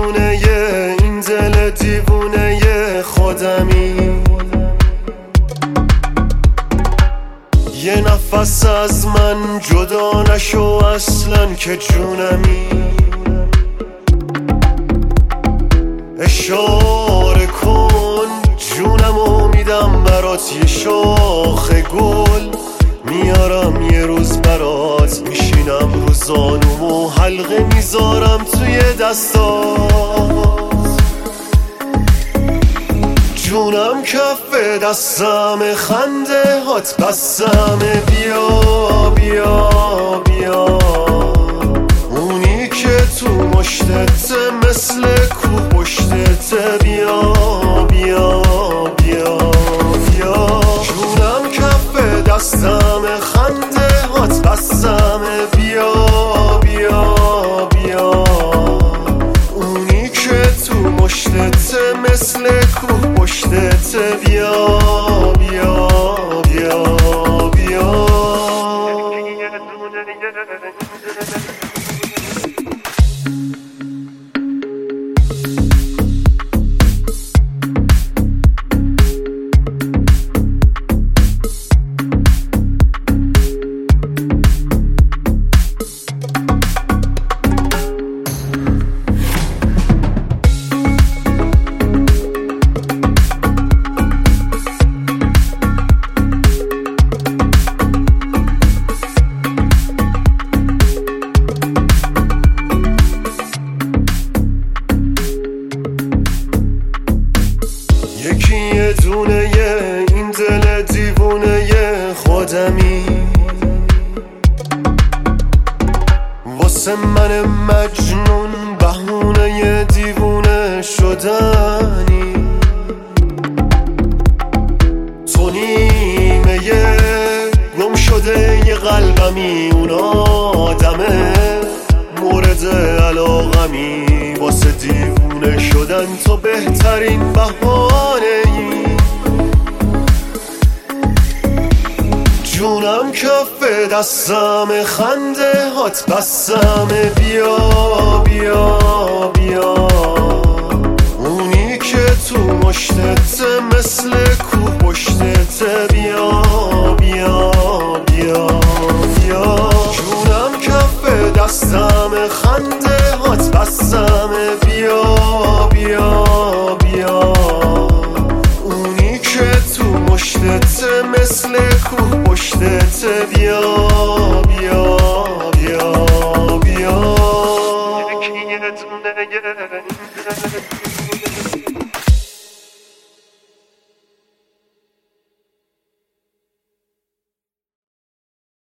دونه این دل دیوونه خودمی. یه نفس از من جدا نشو اصلا که جونمی. اشاره کن جونمو میدم برات، یه شاخ گل میارم یه روز برات، میشینم رو زانومو حلقه میذارم توی دستات. جونم کف دستم خنده هات بسمه، بیا بیا بیا. اونی که تو مشتت مثل کوه پشتت، بیا بیا بیا بیا. جونم کف دستم خنده هات بسمه، بیا بیا بیا. اونی که تو مشتت مثل کوه پشتت، بیا بیا بیا بیا. یکی یه دونه این دل دیوونه خودمی. واسه من مجنون بهونه دیوونه شدنی. تو نیمه گم شده یه قلبمی، اون آدمه مورد علاقمی. واسه دیوونه شدن تو بهترین بهانه ای. جونم کف دستم خنده هات بسمه، بیا بیا بیا. اونی که تو مشتت مثل کوه پشتت، بیا بیا بیا بیا. جونم کف دستم خنده هات بسمه، بیا بیا بیا. اونی که تو مشتت مثل کوه پشتت، بیا